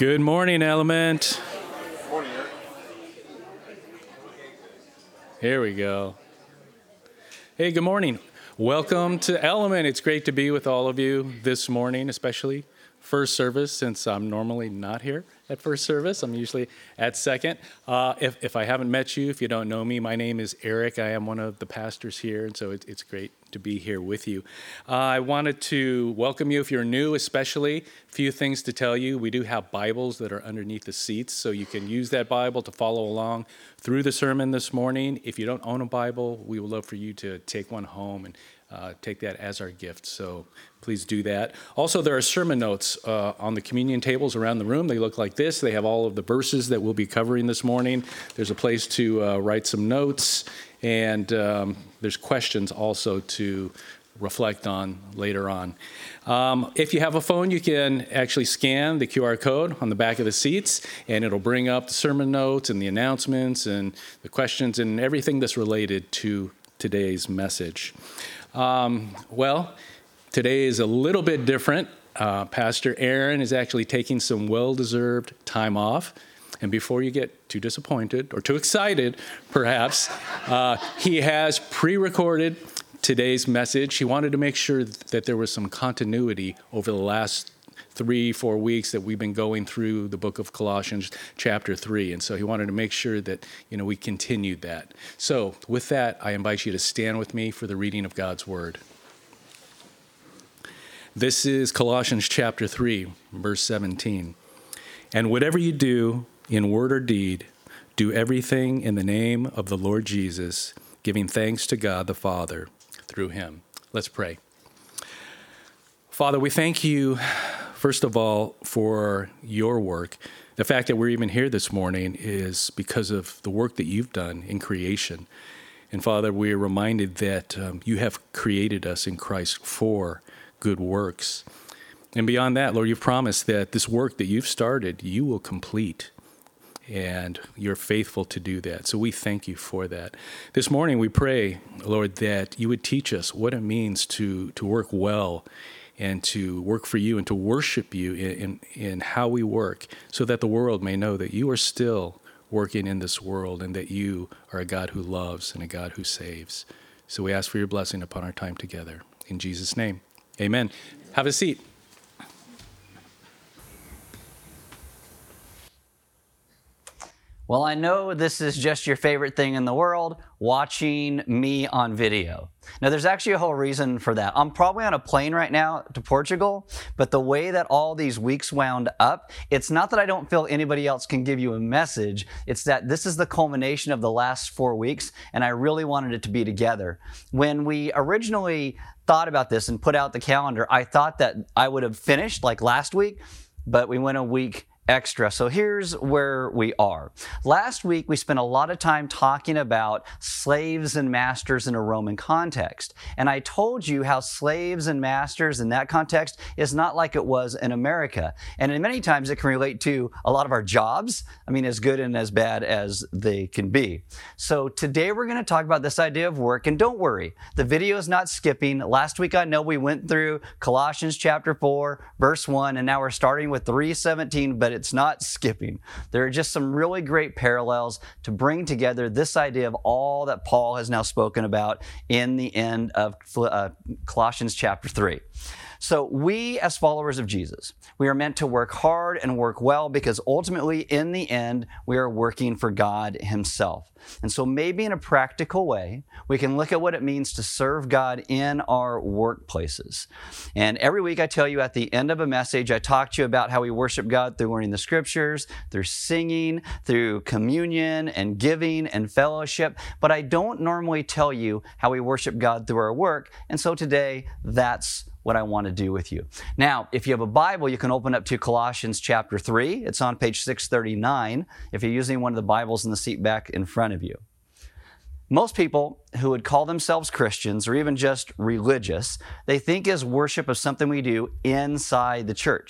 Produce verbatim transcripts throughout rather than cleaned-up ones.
Good morning, Element. Morning, Eric. Here we go. Hey, good morning. Welcome to Element. It's great to be with all of you this morning, especially first service, since I'm normally not here at first service. I'm usually at second. Uh, if, if I haven't met you, if you don't know me, my name is Eric. I am one of the pastors here, and so it, it's great to be here with you. Uh, I wanted to welcome you if you're new, especially. A few things to tell you. We do have Bibles that are underneath the seats, so you can use that Bible to follow along through the sermon this morning. If you don't own a Bible, we would love for you to take one home and uh, take that as our gift. So please do that. Also, there are sermon notes uh, on the communion tables around the room. They look like this. They have all of the verses that we'll be covering this morning. There's a place to uh, write some notes, and um, there's questions also to reflect on later on. Um, if you have a phone, you can actually scan the Q R code on the back of the seats, and it'll bring up the sermon notes and the announcements and the questions and everything that's related to today's message. Um, well, today is a little bit different. Uh, Pastor Aaron is actually taking some well-deserved time off. And before you get too disappointed or too excited, perhaps, uh, he has pre-recorded today's message. He wanted to make sure that there was some continuity over the last three, four weeks that we've been going through the book of Colossians chapter three. And so he wanted to make sure that, you know, we continued that. So with that, I invite you to stand with me for the reading of God's word. This is Colossians chapter three, verse seventeen. And whatever you do, in word or deed, do everything in the name of the Lord Jesus, giving thanks to God the Father through him. Let's pray. Father, we thank you, first of all, for your work. The fact that we're even here this morning is because of the work that you've done in creation. And Father, we are reminded that um, you have created us in Christ for good works. And beyond that, Lord, you've promised that this work that you've started, you will complete. And you're faithful to do that. So we thank you for that. This morning we pray, Lord, that you would teach us what it means to, to work well and to work for you and to worship you in, in, in how we work, so that the world may know that you are still working in this world and that you are a God who loves and a God who saves. So we ask for your blessing upon our time together. In Jesus' name, amen. Have a seat. Well, I know this is just your favorite thing in the world, watching me on video. Now, there's actually a whole reason for that. I'm probably on a plane right now to Portugal, but the way that all these weeks wound up, it's not that I don't feel anybody else can give you a message. It's that this is the culmination of the last four weeks, and I really wanted it to be together. When we originally thought about this and put out the calendar, I thought that I would have finished like last week, but we went a week extra. So here's where we are. Last week, we spent a lot of time talking about slaves and masters in a Roman context. And I told you how slaves and masters in that context is not like it was in America. And in many times, it can relate to a lot of our jobs. I mean, as good and as bad as they can be. So today, we're going to talk about this idea of work. And don't worry, the video is not skipping. Last week, I know we went through Colossians chapter four, verse one, and now we're starting with three seventeen, but it's not skipping. There are just some really great parallels to bring together this idea of all that Paul has now spoken about in the end of uh, Colossians chapter three. So we, as followers of Jesus, we are meant to work hard and work well because ultimately, in the end, we are working for God himself. And so maybe in a practical way, we can look at what it means to serve God in our workplaces. And every week I tell you at the end of a message, I talk to you about how we worship God through learning the scriptures, through singing, through communion and giving and fellowship. But I don't normally tell you how we worship God through our work. And so today, that's what I want to do with you. Now, if you have a Bible, you can open up to Colossians chapter three. It's on page six thirty-nine if you're using one of the Bibles in the seat back in front of you. Most people who would call themselves Christians or even just religious, they think is worship of something we do inside the church.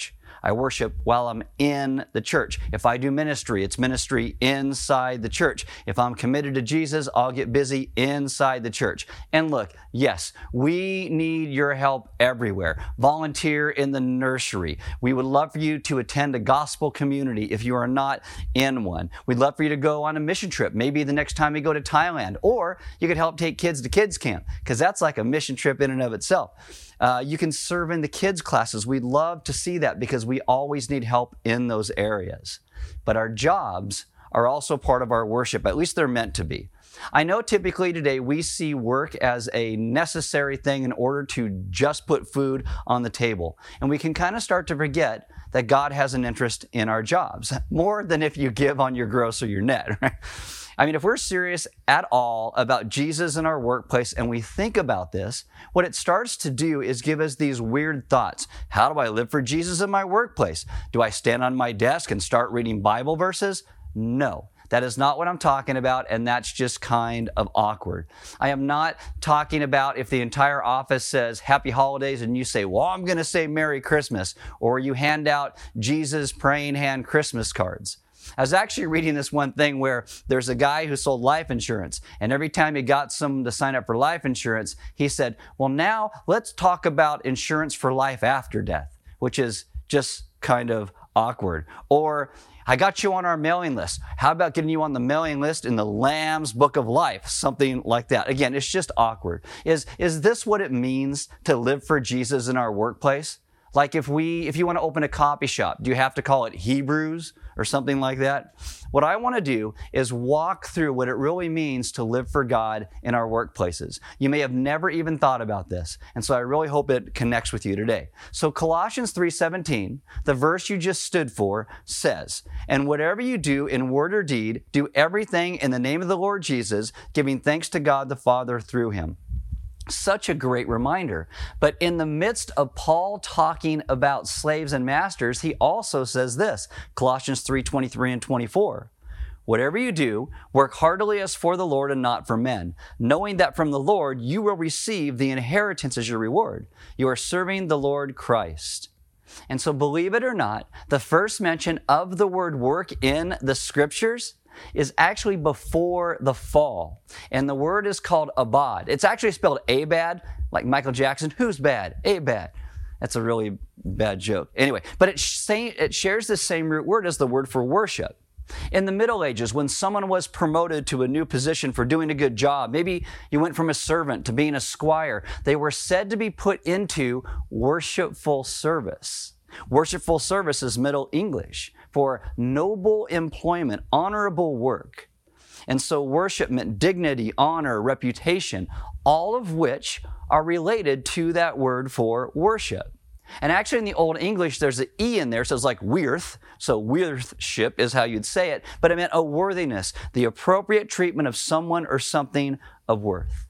I worship while I'm in the church. If I do ministry, it's ministry inside the church. If I'm committed to Jesus, I'll get busy inside the church. And look, yes, we need your help everywhere. Volunteer in the nursery. We would love for you to attend a gospel community if you are not in one. We'd love for you to go on a mission trip, maybe the next time you go to Thailand, or you could help take kids to kids camp, because that's like a mission trip in and of itself. Uh, you can serve in the kids classes. We'd love to see that because we always need help in those areas. But our jobs are also part of our worship, at least they're meant to be. I know typically today we see work as a necessary thing in order to just put food on the table. And we can kind of start to forget that God has an interest in our jobs, more than if you give on your gross or your net, right? I mean, if we're serious at all about Jesus in our workplace and we think about this, what it starts to do is give us these weird thoughts. How do I live for Jesus in my workplace? Do I stand on my desk and start reading Bible verses? No. That is not what I'm talking about, and that's just kind of awkward. I am not talking about if the entire office says Happy Holidays and you say, well, I'm going to say Merry Christmas, or you hand out Jesus praying hand Christmas cards. I was actually reading this one thing where there's a guy who sold life insurance, and every time he got someone to sign up for life insurance, he said, well, now let's talk about insurance for life after death, which is just kind of awkward. Or, I got you on our mailing list. How about getting you on the mailing list in the Lamb's Book of Life? Something like that. Again, it's just awkward. Is, is this what it means to live for Jesus in our workplace? Like if we, if you want to open a coffee shop, do you have to call it Hebrews or something like that? What I want to do is walk through what it really means to live for God in our workplaces. You may have never even thought about this, and so I really hope it connects with you today. So Colossians three seventeen, the verse you just stood for, says, and whatever you do in word or deed, do everything in the name of the Lord Jesus, giving thanks to God the Father through him. Such a great reminder. But in the midst of Paul talking about slaves and masters, he also says this, Colossians three twenty-three and twenty-four. Whatever you do, work heartily as for the Lord and not for men, knowing that from the Lord you will receive the inheritance as your reward. You are serving the Lord Christ. And so believe it or not, the first mention of the word work in the scriptures is actually before the fall. And the word is called abad. It's actually spelled abad, like Michael Jackson. Who's bad? Abad. That's a really bad joke. Anyway, but it, say, it shares the same root word as the word for worship. In the Middle Ages, when someone was promoted to a new position for doing a good job, maybe you went from a servant to being a squire, they were said to be put into worshipful service. Worshipful service is Middle English for noble employment, honorable work. And so worship meant dignity, honor, reputation, all of which are related to that word for worship. And actually in the Old English, there's an E in there, so it's like worth. So worthship is how you'd say it, but it meant a worthiness, the appropriate treatment of someone or something of worth.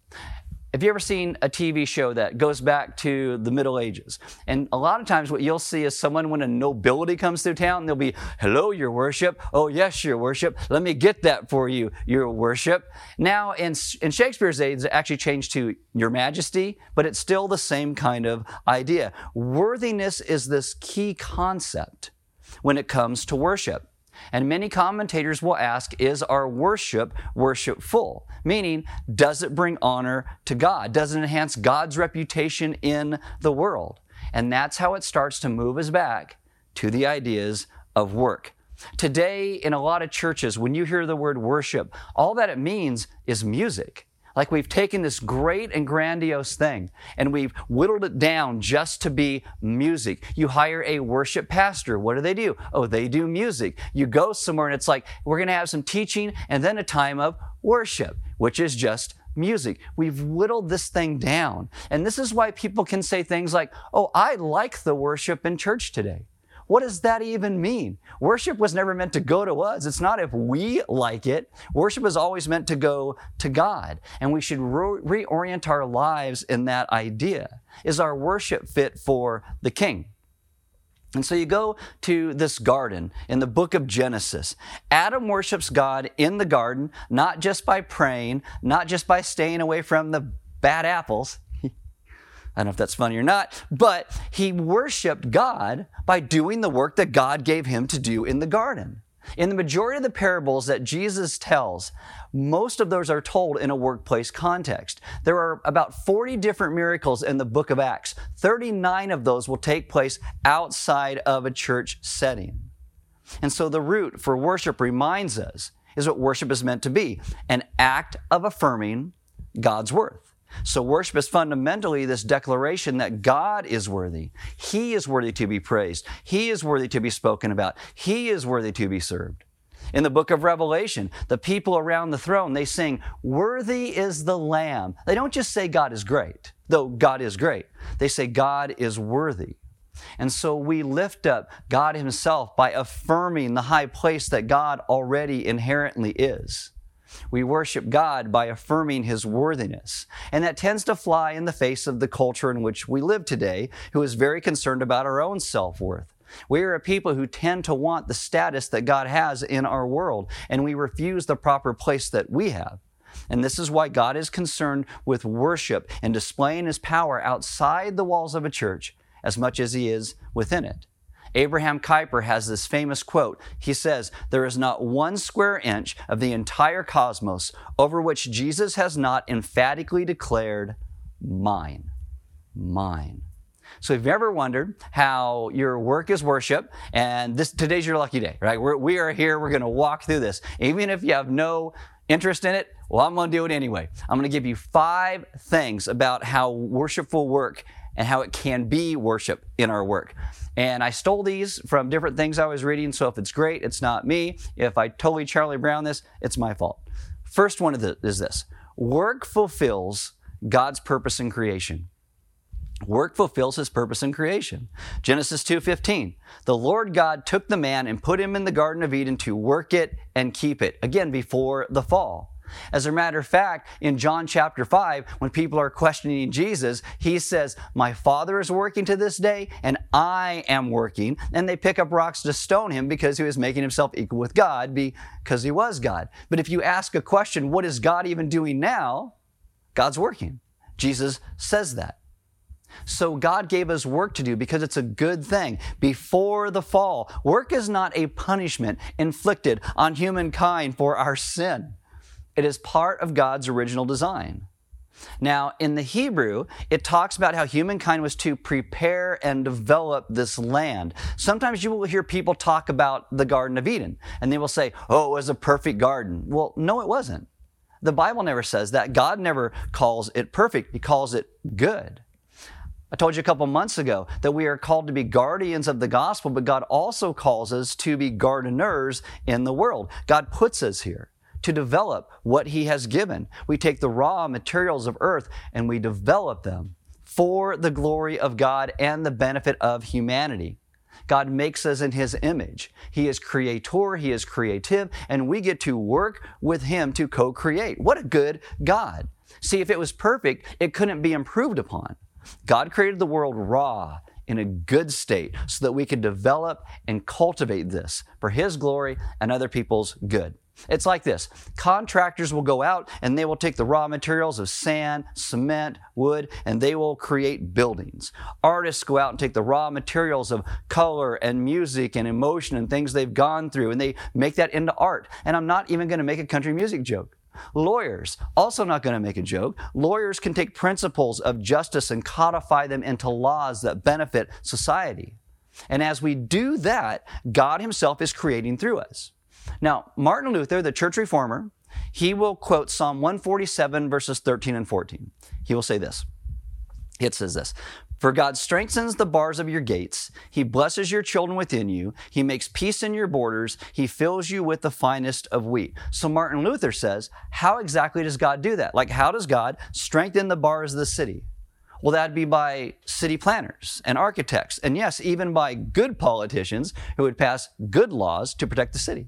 Have you ever seen a T V show that goes back to the Middle Ages? And a lot of times what you'll see is someone when a nobility comes through town, they'll be, hello, your worship. Oh, yes, your worship. Let me get that for you, your worship. Now, in, in Shakespeare's age, it actually changed to your majesty, but it's still the same kind of idea. Worthiness is this key concept when it comes to worship. And many commentators will ask, is our worship worshipful? Meaning, does it bring honor to God? Does it enhance God's reputation in the world? And that's how it starts to move us back to the ideas of work. Today, in a lot of churches, when you hear the word worship, all that it means is music. Like we've taken this great and grandiose thing and we've whittled it down just to be music. You hire a worship pastor. What do they do? Oh, they do music. You go somewhere and it's like, we're going to have some teaching and then a time of worship, which is just music. We've whittled this thing down. And this is why people can say things like, oh, I like the worship in church today. What does that even mean? Worship was never meant to go to us. It's not if we like it. Worship is always meant to go to God. And we should re- reorient our lives in that idea. Is our worship fit for the King? And so you go to this garden in the book of Genesis. Adam worships God in the garden, not just by praying, not just by staying away from the bad apples. I don't know if that's funny or not, but he worshiped God by doing the work that God gave him to do in the garden. In the majority of the parables that Jesus tells, most of those are told in a workplace context. There are about forty different miracles in the book of Acts. thirty-nine of those will take place outside of a church setting. And so the root for worship reminds us is what worship is meant to be, an act of affirming God's worth. So worship is fundamentally this declaration that God is worthy. He is worthy to be praised. He is worthy to be spoken about. He is worthy to be served. In the book of Revelation, the people around the throne, they sing, "Worthy is the Lamb." They don't just say God is great, though God is great. They say God is worthy. And so we lift up God himself by affirming the high place that God already inherently is. We worship God by affirming his worthiness. And that tends to fly in the face of the culture in which we live today, who is very concerned about our own self-worth. We are a people who tend to want the status that God has in our world, and we refuse the proper place that we have. And this is why God is concerned with worship and displaying his power outside the walls of a church as much as he is within it. Abraham Kuyper has this famous quote. He says, "There is not one square inch of the entire cosmos over which Jesus has not emphatically declared, mine, mine." So if you ever wondered how your work is worship, and this today's your lucky day, right? We're, we are here, we're going to walk through this. Even if you have no interest in it, well, I'm going to do it anyway. I'm going to give you five things about how worshipful work and how it can be worship in our work. And I stole these from different things I was reading, so if it's great, it's not me. If I totally Charlie Brown this, it's my fault. First one is this: work fulfills God's purpose in creation. Work fulfills his purpose in creation. Genesis two fifteen, "The Lord God took the man and put him in the Garden of Eden to work it and keep it." Again, before the fall. As a matter of fact, in John chapter five, when people are questioning Jesus, he says, "My Father is working to this day, and I am working." And they pick up rocks to stone him because he was making himself equal with God because he was God. But if you ask a question, what is God even doing now? God's working. Jesus says that. So God gave us work to do because it's a good thing. Before the fall, work is not a punishment inflicted on humankind for our sin. It is part of God's original design. Now, in the Hebrew, it talks about how humankind was to prepare and develop this land. Sometimes you will hear people talk about the Garden of Eden, and they will say, "Oh, it was a perfect garden." Well, no, it wasn't. The Bible never says that. God never calls it perfect. He calls it good. I told you a couple months ago that we are called to be guardians of the gospel, but God also calls us to be gardeners in the world. God puts us here to develop what he has given. We take the raw materials of earth and we develop them for the glory of God and the benefit of humanity. God makes us in his image. He is creator, he is creative, and we get to work with him to co-create. What a good God. See, if it was perfect, it couldn't be improved upon. God created the world raw, in a good state, so that we could develop and cultivate this for his glory and other people's good. It's like this. Contractors will go out and they will take the raw materials of sand, cement, wood, and they will create buildings. Artists go out and take the raw materials of color and music and emotion and things they've gone through, and they make that into art. And I'm not even going to make a country music joke. Lawyers, also not going to make a joke. Lawyers can take principles of justice and codify them into laws that benefit society. And as we do that, God himself is creating through us. Now, Martin Luther, the church reformer, he will quote Psalm one forty-seven, verses thirteen and fourteen. He will say this. It says this: "For God strengthens the bars of your gates. He blesses your children within you. He makes peace in your borders. He fills you with the finest of wheat." So Martin Luther says, how exactly does God do that? Like, how does God strengthen the bars of the city? Well, that'd be by city planners and architects, and yes, even by good politicians who would pass good laws to protect the city.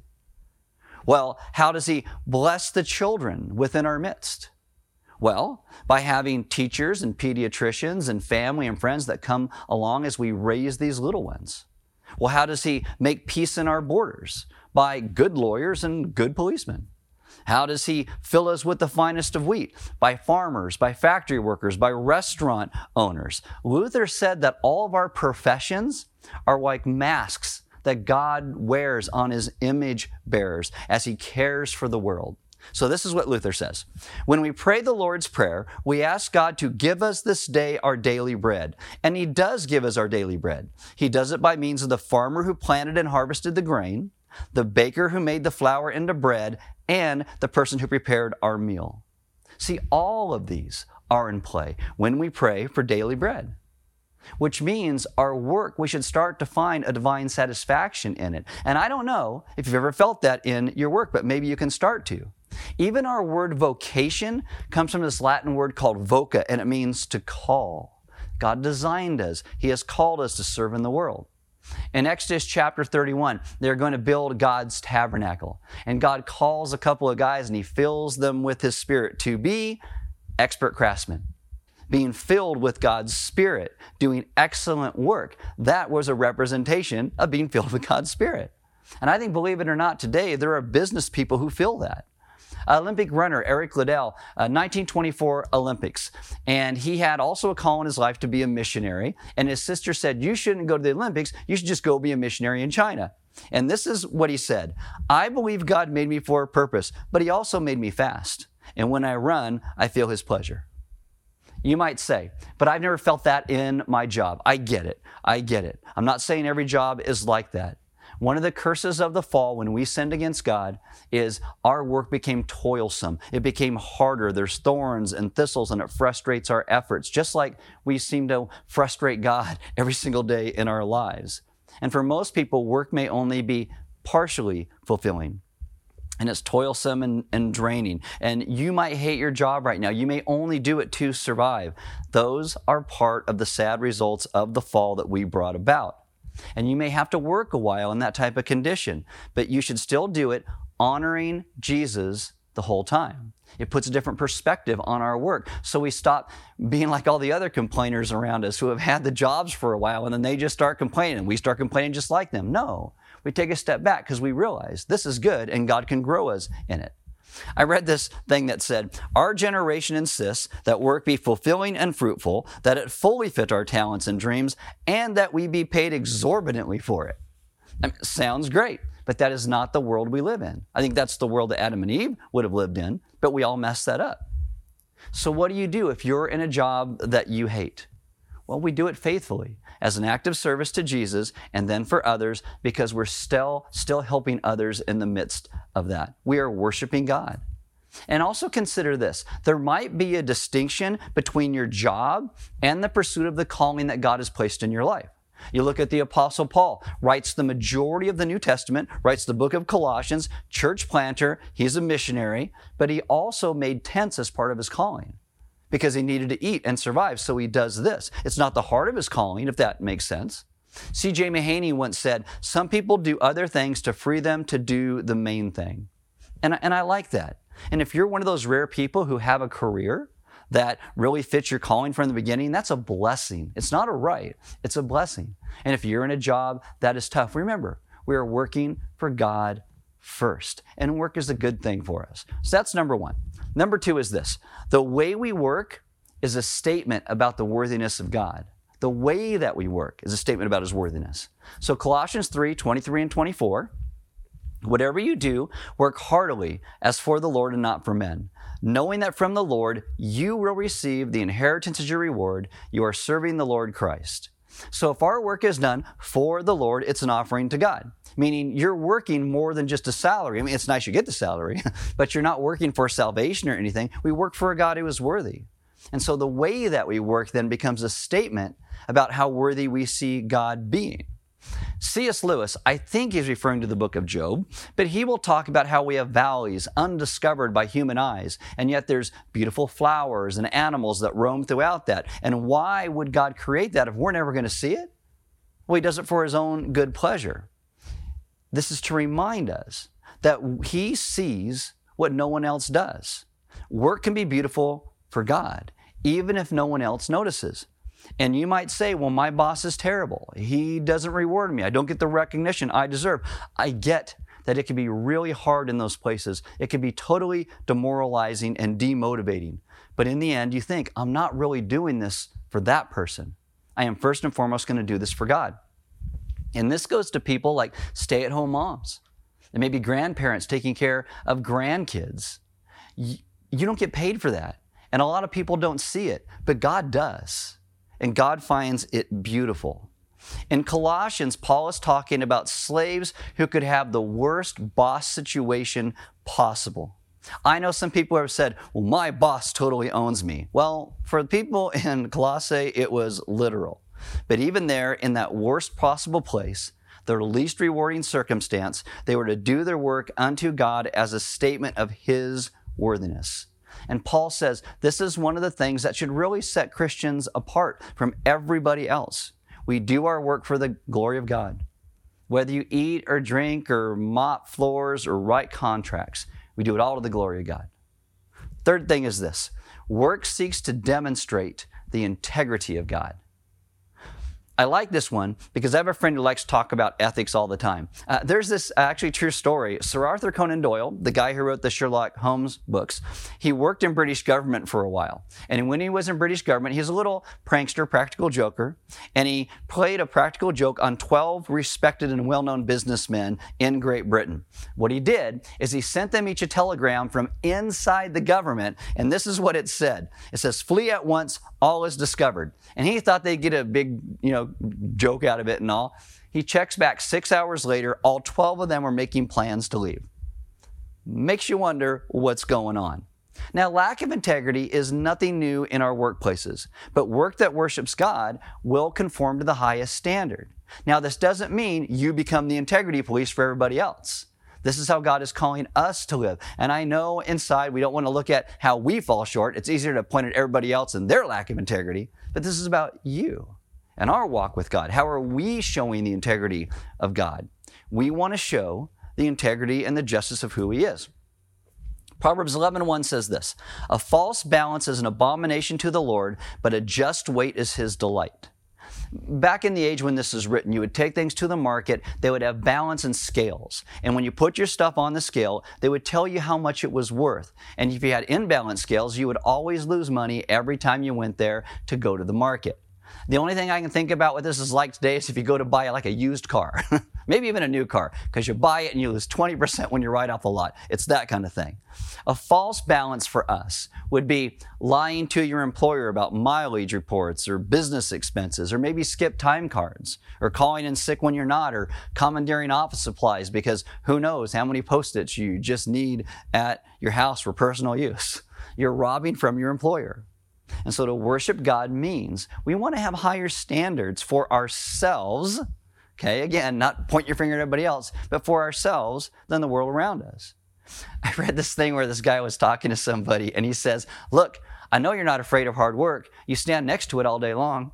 Well, how does he bless the children within our midst? Well, by having teachers and pediatricians and family and friends that come along as we raise these little ones. Well, how does he make peace in our borders? By good lawyers and good policemen. How does he fill us with the finest of wheat? By farmers, by factory workers, by restaurant owners. Luther said that all of our professions are like masks that God wears on his image bearers as he cares for the world. So this is what Luther says. When we pray the Lord's Prayer, we ask God to give us this day our daily bread. And he does give us our daily bread. He does it by means of the farmer who planted and harvested the grain, the baker who made the flour into bread, and the person who prepared our meal. See, all of these are in play when we pray for daily bread, which means our work, we should start to find a divine satisfaction in it. And I don't know if you've ever felt that in your work, but maybe you can start to. Even our word vocation comes from this Latin word called voca, and it means to call. God designed us. He has called us to serve in the world. In Exodus chapter thirty-one, they're going to build God's tabernacle. And God calls a couple of guys and he fills them with his Spirit to be expert craftsmen. Being filled with God's Spirit, doing excellent work. That was a representation of being filled with God's Spirit. And I think, believe it or not, today there are business people who feel that. Olympic runner Eric Liddell, uh, nineteen twenty-four Olympics. And he had also a call in his life to be a missionary. And his sister said, you shouldn't go to the Olympics. You should just go be a missionary in China. And this is what he said. I believe God made me for a purpose, but he also made me fast. And when I run, I feel his pleasure. You might say, but I've never felt that in my job. I get it. I get it. I'm not saying every job is like that. One of the curses of the fall when we sinned against God is our work became toilsome. It became harder. There's thorns and thistles and it frustrates our efforts, just like we seem to frustrate God every single day in our lives. And for most people, work may only be partially fulfilling. And it's toilsome and, and draining. And you might hate your job right now. You may only do it to survive. Those are part of the sad results of the fall that we brought about. And you may have to work a while in that type of condition, but you should still do it honoring Jesus the whole time. It puts a different perspective on our work. So we stop being like all the other complainers around us who have had the jobs for a while and then they just start complaining and we start complaining just like them. No, we take a step back because we realize this is good and God can grow us in it. I read this thing that said, our generation insists that work be fulfilling and fruitful, that it fully fit our talents and dreams, and that we be paid exorbitantly for it. I mean, sounds great, but that is not the world we live in. I think that's the world that Adam and Eve would have lived in, but we all messed that up. So what do you do if you're in a job that you hate? Well, we do it faithfully as an act of service to Jesus and then for others because we're still, still helping others in the midst of that. We are worshiping God. And also consider this. There might be a distinction between your job and the pursuit of the calling that God has placed in your life. You look at the Apostle Paul, writes the majority of the New Testament, writes the book of Colossians, church planter, he's a missionary, but he also made tents as part of his calling. Because he needed to eat and survive, so he does this. It's not the heart of his calling, if that makes sense. C J Mahaney once said, some people do other things to free them to do the main thing. And, and I like that. And if you're one of those rare people who have a career that really fits your calling from the beginning, that's a blessing. It's not a right, it's a blessing. And if you're in a job that is tough, remember, we are working for God first. And work is a good thing for us. So that's number one. Number two is this. The way we work is a statement about the worthiness of God. The way that we work is a statement about his worthiness. So Colossians three, twenty-three and twenty-four, whatever you do, work heartily as for the Lord and not for men, knowing that from the Lord you will receive the inheritance as your reward. You are serving the Lord Christ. So if our work is done for the Lord, it's an offering to God. Meaning you're working more than just a salary. I mean, it's nice you get the salary, but you're not working for salvation or anything. We work for a God who is worthy. And so the way that we work then becomes a statement about how worthy we see God being. C S Lewis, I think he's referring to the book of Job, but he will talk about how we have valleys undiscovered by human eyes, and yet there's beautiful flowers and animals that roam throughout that. And why would God create that if we're never going to see it? Well, he does it for his own good pleasure. This is to remind us that he sees what no one else does. Work can be beautiful for God, even if no one else notices. And you might say, well, my boss is terrible. He doesn't reward me. I don't get the recognition I deserve. I get that it can be really hard in those places. It can be totally demoralizing and demotivating. But in the end, you think, I'm not really doing this for that person. I am first and foremost going to do this for God. And this goes to people like stay-at-home moms. There may be grandparents taking care of grandkids. You, you don't get paid for that. And a lot of people don't see it, but God does. And God finds it beautiful. In Colossians, Paul is talking about slaves who could have the worst boss situation possible. I know some people have said, well, my boss totally owns me. Well, for the people in Colossae, it was literal. But even there, in that worst possible place, their least rewarding circumstance, they were to do their work unto God as a statement of His worthiness. And Paul says this is one of the things that should really set Christians apart from everybody else. We do our work for the glory of God. Whether you eat or drink or mop floors or write contracts, we do it all to the glory of God. Third thing is this: work seeks to demonstrate the integrity of God. I like this one because I have a friend who likes to talk about ethics all the time. Uh, there's this actually true story. Sir Arthur Conan Doyle, the guy who wrote the Sherlock Holmes books, he worked in British government for a while. And when he was in British government, he was a little prankster, practical joker, and he played a practical joke on twelve respected and well-known businessmen in Great Britain. What he did is he sent them each a telegram from inside the government, and this is what it said. It says, "Flee at once, all is discovered." And he thought they'd get a big, you know, joke out of it and all. He checks back six hours later, all twelve of them were making plans to leave. Makes you wonder what's going on. Now, lack of integrity is nothing new in our workplaces, but work that worships God will conform to the highest standard. Now, this doesn't mean you become the integrity police for everybody else. This is how God is calling us to live. And I know inside we don't want to look at how we fall short. It's easier to point at everybody else and their lack of integrity, but this is about you and our walk with God. How are we showing the integrity of God? We want to show the integrity and the justice of who He is. Proverbs eleven one says this: "A false balance is an abomination to the Lord, but a just weight is His delight." Back in the age when this is written, you would take things to the market, they would have balance and scales. And when you put your stuff on the scale, they would tell you how much it was worth. And if you had imbalanced scales, you would always lose money every time you went there to go to the market. The only thing I can think about what this is like today is if you go to buy like a used car, maybe even a new car, because you buy it and you lose twenty percent when you're right off the lot. It's that kind of thing. A false balance for us would be lying to your employer about mileage reports or business expenses, or maybe skip time cards, or calling in sick when you're not, or commandeering office supplies because who knows how many Post-its you just need at your house for personal use. You're robbing from your employer. And so to worship God means we want to have higher standards for ourselves, okay, again, not point your finger at everybody else, but for ourselves than the world around us. I read this thing where this guy was talking to somebody and he says, "Look, I know you're not afraid of hard work. You stand next to it all day long."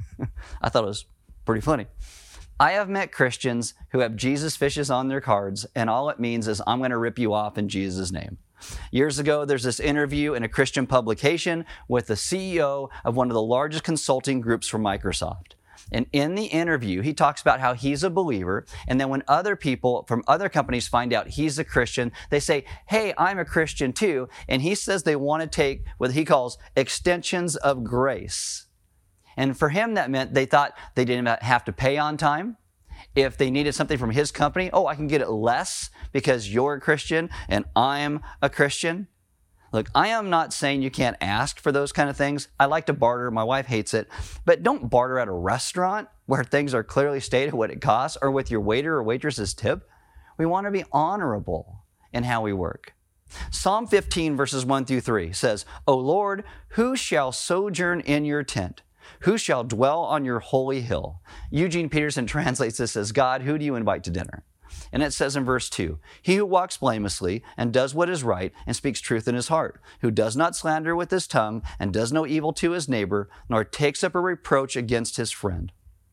I thought it was pretty funny. I have met Christians who have Jesus fishes on their cards, and all it means is I'm going to rip you off in Jesus' name. Years ago, there's this interview in a Christian publication with the C E O of one of the largest consulting groups for Microsoft. And in the interview, he talks about how he's a believer, and then when other people from other companies find out he's a Christian, they say, "Hey, I'm a Christian too." And he says they want to take what he calls extensions of grace. And for him, that meant they thought they didn't have to pay on time. If they needed something from his company, oh, I can get it less because you're a Christian and I'm a Christian. Look, I am not saying you can't ask for those kind of things. I like to barter. My wife hates it. But don't barter at a restaurant where things are clearly stated what it costs, or with your waiter or waitress's tip. We want to be honorable in how we work. Psalm fifteen, verses one through three says, "O Lord, who shall sojourn in your tent? Who shall dwell on your holy hill?" Eugene Peterson translates this as, "God, who do you invite to dinner?" And it says in verse two, "He who walks blamelessly and does what is right and speaks truth in his heart, who does not slander with his tongue and does no evil to his neighbor, nor takes up a reproach against his friend."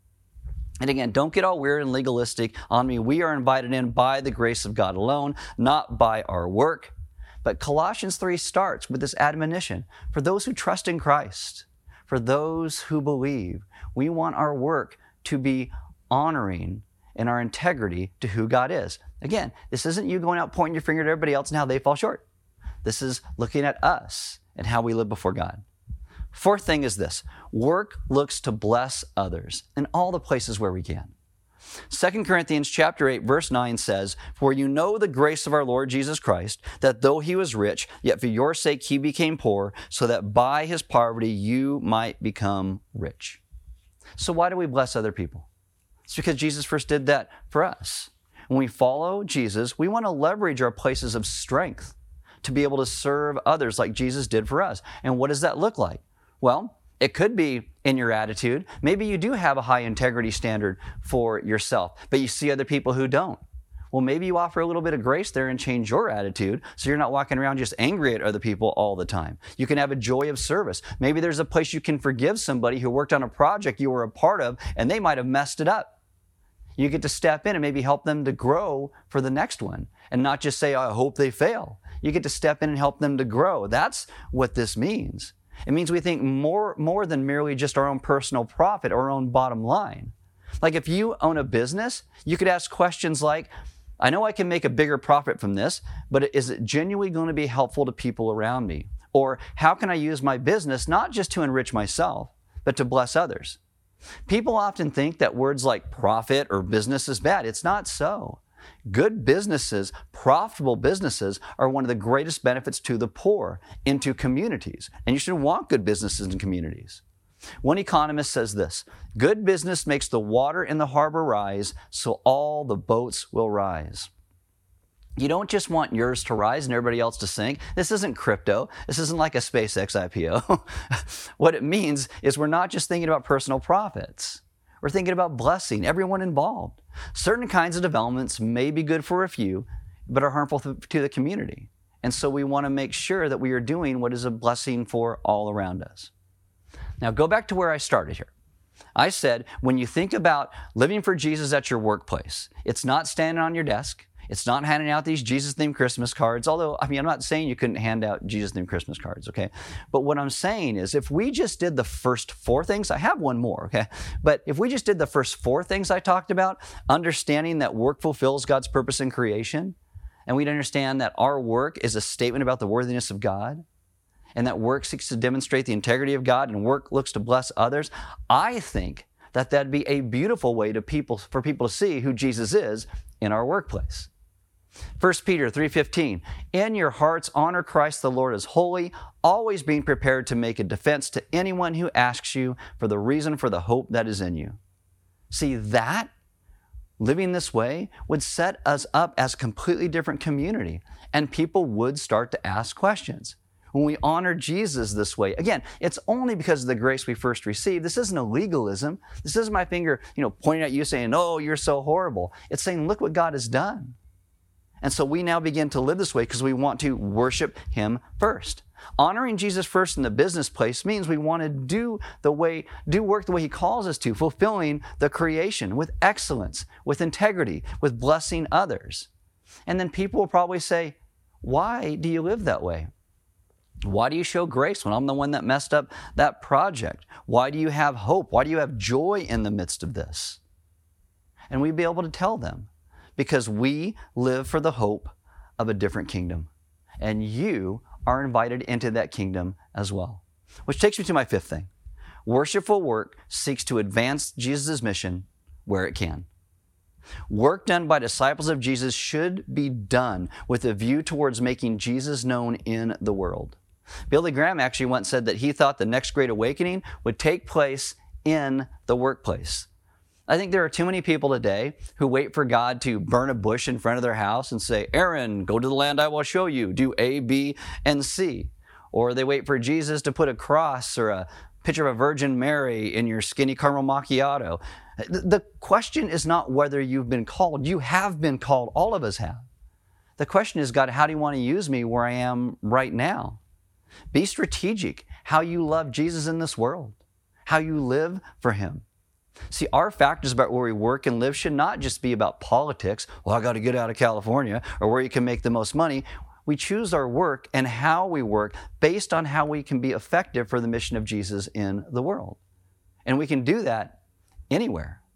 And again, don't get all weird and legalistic on me. We are invited in by the grace of God alone, not by our work. But Colossians three starts with this admonition for those who trust in Christ. For those who believe, we want our work to be honoring and our integrity to who God is. Again, this isn't you going out pointing your finger at everybody else and how they fall short. This is looking at us and how we live before God. Fourth thing is this: work looks to bless others in all the places where we can. Second Corinthians chapter eight, verse nine says, "For you know the grace of our Lord Jesus Christ, that though he was rich, yet for your sake he became poor, so that by his poverty you might become rich." So why do we bless other people? It's because Jesus first did that for us. When we follow Jesus, we want to leverage our places of strength to be able to serve others like Jesus did for us. And what does that look like? Well, it could be in your attitude. Maybe you do have a high integrity standard for yourself, but you see other people who don't. Well, maybe you offer a little bit of grace there and change your attitude so you're not walking around just angry at other people all the time. You can have a joy of service. Maybe there's a place you can forgive somebody who worked on a project you were a part of and they might have messed it up. You get to step in and maybe help them to grow for the next one and not just say, "I hope they fail." You get to step in and help them to grow. That's what this means. It means we think more, more than merely just our own personal profit or our own bottom line. Like if you own a business, you could ask questions like, "I know I can make a bigger profit from this, but is it genuinely going to be helpful to people around me? Or how can I use my business not just to enrich myself, but to bless others?" People often think that words like profit or business is bad. It's not so. Good businesses, profitable businesses, are one of the greatest benefits to the poor, into communities. And you should want good businesses in communities. One economist says this: "Good business makes the water in the harbor rise, so all the boats will rise." You don't just want yours to rise and everybody else to sink. This isn't crypto. This isn't like a SpaceX I P O. What it means is we're not just thinking about personal profits. We're thinking about blessing everyone involved. Certain kinds of developments may be good for a few, but are harmful to the community. And so we want to make sure that we are doing what is a blessing for all around us. Now go back to where I started here. I said, when you think about living for Jesus at your workplace, it's not standing on your desk. It's not handing out these Jesus-themed Christmas cards, although, I mean, I'm not saying you couldn't hand out Jesus-themed Christmas cards, okay? But what I'm saying is if we just did the first four things, I have one more, okay? But if we just did the first four things I talked about, understanding that work fulfills God's purpose in creation, and we'd understand that our work is a statement about the worthiness of God, and that work seeks to demonstrate the integrity of God, and work looks to bless others, I think that that'd be a beautiful way to people for people to see who Jesus is in our workplace. First Peter three fifteen, "In your hearts honor Christ the Lord as holy, always being prepared to make a defense to anyone who asks you for the reason for the hope that is in you." See, that, living this way, would set us up as a completely different community, and people would start to ask questions. When we honor Jesus this way, again, it's only because of the grace we first received. This isn't a legalism. This isn't my finger, you know, pointing at you saying, "Oh, you're so horrible." It's saying, look what God has done. And so we now begin to live this way because we want to worship Him first. Honoring Jesus first in the business place means we want to do the way, do work the way He calls us to, fulfilling the creation with excellence, with integrity, with blessing others. And then people will probably say, "Why do you live that way? Why do you show grace when I'm the one that messed up that project? Why do you have hope? Why do you have joy in the midst of this?" And we'd be able to tell them, because we live for the hope of a different kingdom. And you are invited into that kingdom as well. Which takes me to my fifth thing. Worshipful work seeks to advance Jesus' mission where it can. Work done by disciples of Jesus should be done with a view towards making Jesus known in the world. Billy Graham actually once said that he thought the next great awakening would take place in the workplace. I think there are too many people today who wait for God to burn a bush in front of their house and say, "Aaron, go to the land I will show you. Do A, B, and C." Or they wait for Jesus to put a cross or a picture of a Virgin Mary in your skinny caramel macchiato. The question is not whether you've been called. You have been called. All of us have. The question is, God, how do you want to use me where I am right now? Be strategic how you love Jesus in this world, how you live for Him. See, our factors about where we work and live should not just be about politics. Well, I got to get out of California, or where you can make the most money. We choose our work and how we work based on how we can be effective for the mission of Jesus in the world. And we can do that anywhere.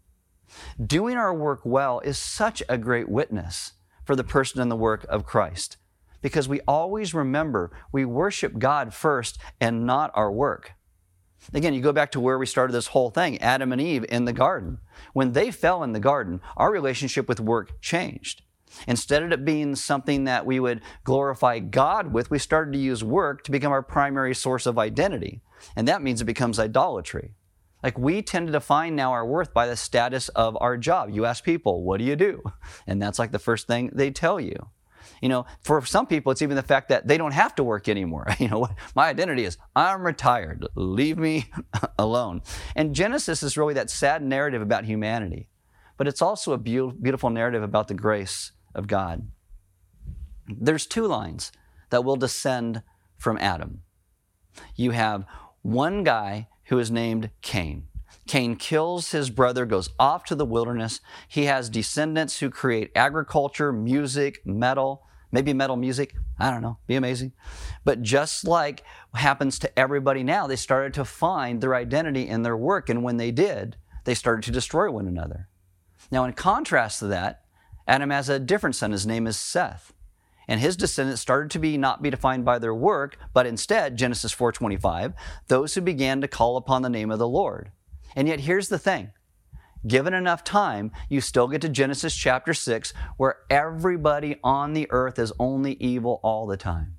Doing our work well is such a great witness for the person and the work of Christ, because we always remember we worship God first and not our work. Again, you go back to where we started this whole thing, Adam and Eve in the garden. When they fell in the garden, our relationship with work changed. Instead of it being something that we would glorify God with, we started to use work to become our primary source of identity. And that means it becomes idolatry. Like, we tend to define now our worth by the status of our job. You ask people, what do you do? And that's like the first thing they tell you. You know, for some people, it's even the fact that they don't have to work anymore. You know, my identity is, I'm retired. Leave me alone. And Genesis is really that sad narrative about humanity. But it's also a be- beautiful narrative about the grace of God. There's two lines that will descend from Adam. You have one guy who is named Cain. Cain kills his brother, goes off to the wilderness. He has descendants who create agriculture, music, metal, maybe metal music. I don't know, be amazing. But just like happens to everybody now, they started to find their identity in their work. And when they did, they started to destroy one another. Now, in contrast to that, Adam has a different son. His name is Seth. And his descendants started to be not be defined by their work, but instead, Genesis four twenty-five, those who began to call upon the name of the Lord. And yet here's the thing. Given enough time, you still get to Genesis chapter six, where everybody on the earth is only evil all the time.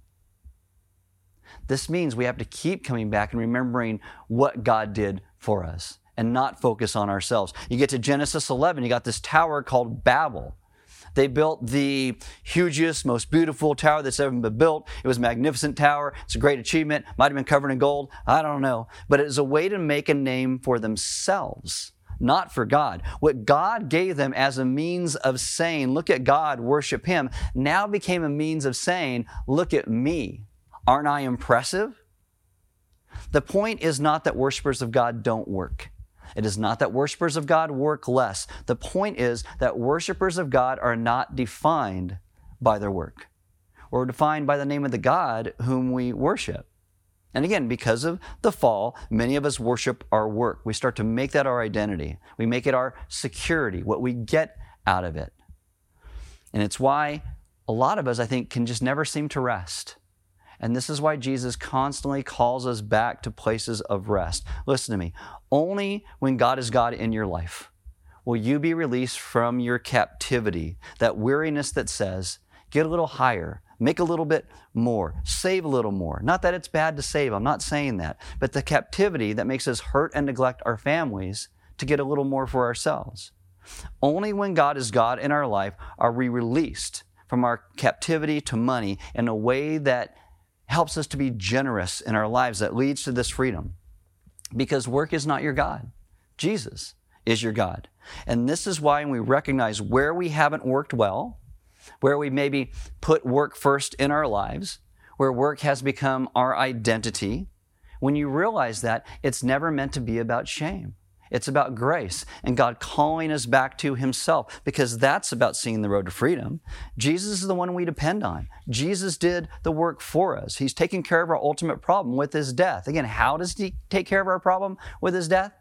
This means we have to keep coming back and remembering what God did for us and not focus on ourselves. You get to Genesis eleven, you got this tower called Babel. They built the hugest, most beautiful tower that's ever been built. It was a magnificent tower. It's a great achievement. Might have been covered in gold. I don't know. But it was a way to make a name for themselves, not for God. What God gave them as a means of saying, look at God, worship Him, now became a means of saying, look at me. Aren't I impressive? The point is not that worshipers of God don't work. It is not that worshipers of God work less. The point is that worshipers of God are not defined by their work. We're defined by the name of the God whom we worship. And again, because of the fall, many of us worship our work. We start to make that our identity. We make it our security, what we get out of it. And it's why a lot of us, I think, can just never seem to rest. And this is why Jesus constantly calls us back to places of rest. Listen to me. Only when God is God in your life will you be released from your captivity, that weariness that says, get a little higher, make a little bit more, save a little more. Not that it's bad to save, I'm not saying that, but the captivity that makes us hurt and neglect our families to get a little more for ourselves. Only when God is God in our life are we released from our captivity to money in a way that helps us to be generous in our lives, that leads to this freedom. Because work is not your God. Jesus is your God. And this is why when we recognize where we haven't worked well, where we maybe put work first in our lives, where work has become our identity, when you realize that, it's never meant to be about shame. It's about grace and God calling us back to Himself, because that's about seeing the road to freedom. Jesus is the one we depend on. Jesus did the work for us. He's taking care of our ultimate problem with His death. Again, how does He take care of our problem with His death?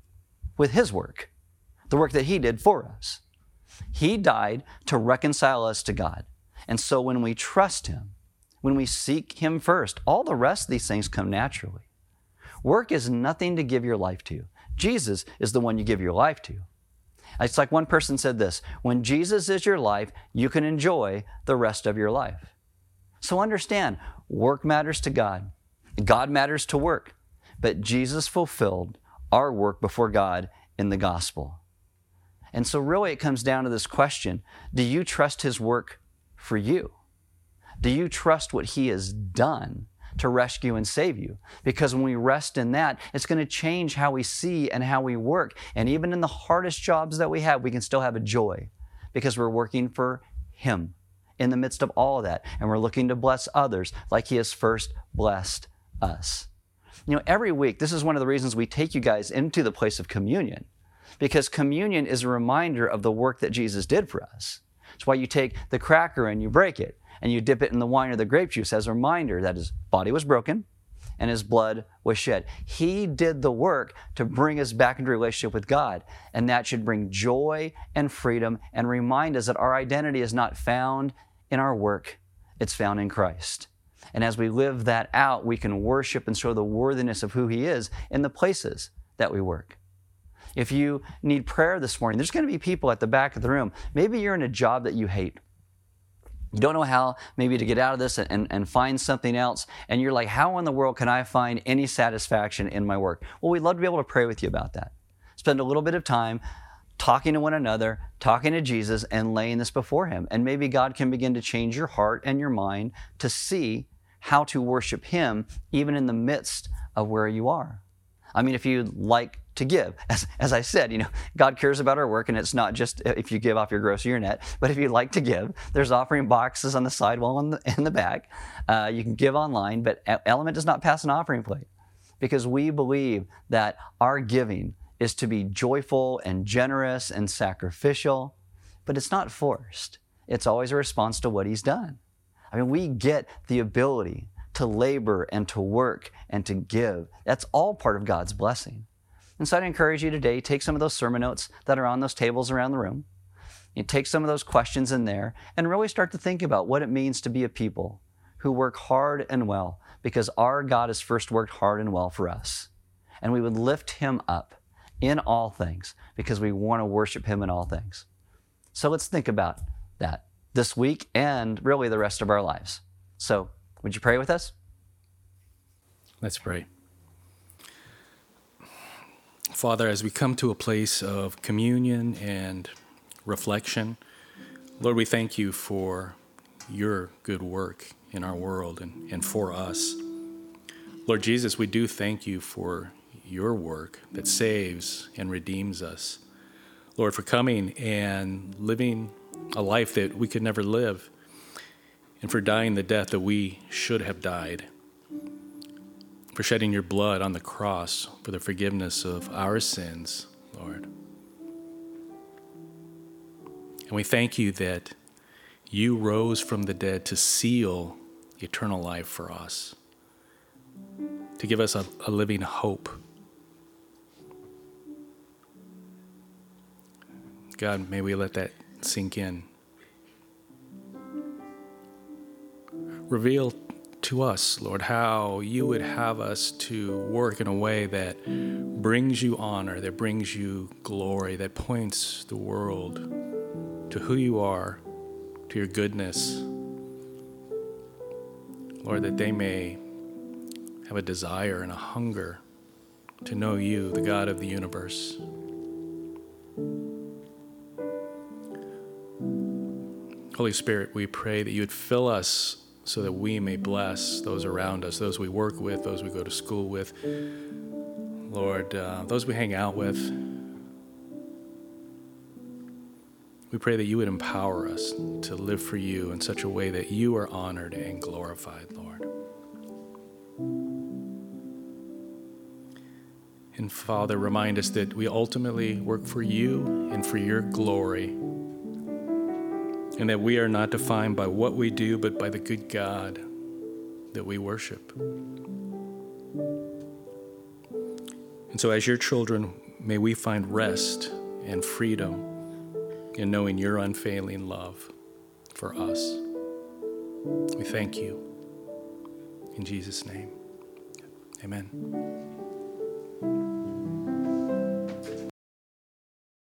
With His work, the work that He did for us. He died to reconcile us to God. And so when we trust Him, when we seek Him first, all the rest of these things come naturally. Work is nothing to give your life to. Jesus is the one you give your life to. It's like one person said this, when Jesus is your life, you can enjoy the rest of your life. So understand, work matters to God. God matters to work. But Jesus fulfilled our work before God in the gospel. And so really it comes down to this question, do you trust His work for you? Do you trust what He has done to rescue and save you? Because when we rest in that, it's going to change how we see and how we work. And even in the hardest jobs that we have, we can still have a joy because we're working for Him in the midst of all of that. And we're looking to bless others like He has first blessed us. You know, every week, this is one of the reasons we take you guys into the place of communion, because communion is a reminder of the work that Jesus did for us. It's why you take the cracker and you break it, and you dip it in the wine or the grape juice as a reminder that His body was broken and his blood was shed. He did the work to bring us back into a relationship with God. And that should bring joy and freedom and remind us that our identity is not found in our work. It's found in Christ. And as we live that out, we can worship and show the worthiness of who he is in the places that we work. If you need prayer this morning, there's going to be people at the back of the room. Maybe you're in a job that you hate. You don't know how maybe to get out of this and, and, and find something else. And you're like, how in the world can I find any satisfaction in my work? Well, we'd love to be able to pray with you about that. Spend a little bit of time talking to one another, talking to Jesus, and laying this before him. And maybe God can begin to change your heart and your mind to see how to worship him even in the midst of where you are. I mean, if you'd like to give, as, as I said, you know, God cares about our work, and it's not just if you give off your gross or your net, but if you'd like to give, there's offering boxes on the sidewall in the, in the back. Uh, you can give online, but Element does not pass an offering plate because we believe that our giving is to be joyful and generous and sacrificial, but it's not forced. It's always a response to what he's done. I mean, we get the ability to labor and to work and to give. That's all part of God's blessing. And so I'd encourage you today, take some of those sermon notes that are on those tables around the room. You take some of those questions in there and really start to think about what it means to be a people who work hard and well, because our God has first worked hard and well for us. And we would lift him up in all things because we want to worship him in all things. So let's think about that this week and really the rest of our lives. So would you pray with us? Let's pray. Father, as we come to a place of communion and reflection, Lord, we thank you for your good work in our world and, and for us. Lord Jesus, we do thank you for your work that saves and redeems us. Lord, for coming and living a life that we could never live, and for dying the death that we should have died, for shedding your blood on the cross for the forgiveness of our sins, Lord. And we thank you that you rose from the dead to seal eternal life for us, to give us a, a living hope. God, may we let that sink in. Reveal to us, Lord, how you would have us to work in a way that brings you honor, that brings you glory, that points the world to who you are, to your goodness. Lord, that they may have a desire and a hunger to know you, the God of the universe. Holy Spirit, we pray that you would fill us so that we may bless those around us, those we work with, those we go to school with, Lord, uh, those we hang out with. We pray that you would empower us to live for you in such a way that you are honored and glorified, Lord. And Father, remind us that we ultimately work for you and for your glory, and that we are not defined by what we do, but by the good God that we worship. And so as your children, may we find rest and freedom in knowing your unfailing love for us. We thank you. In Jesus' name, amen.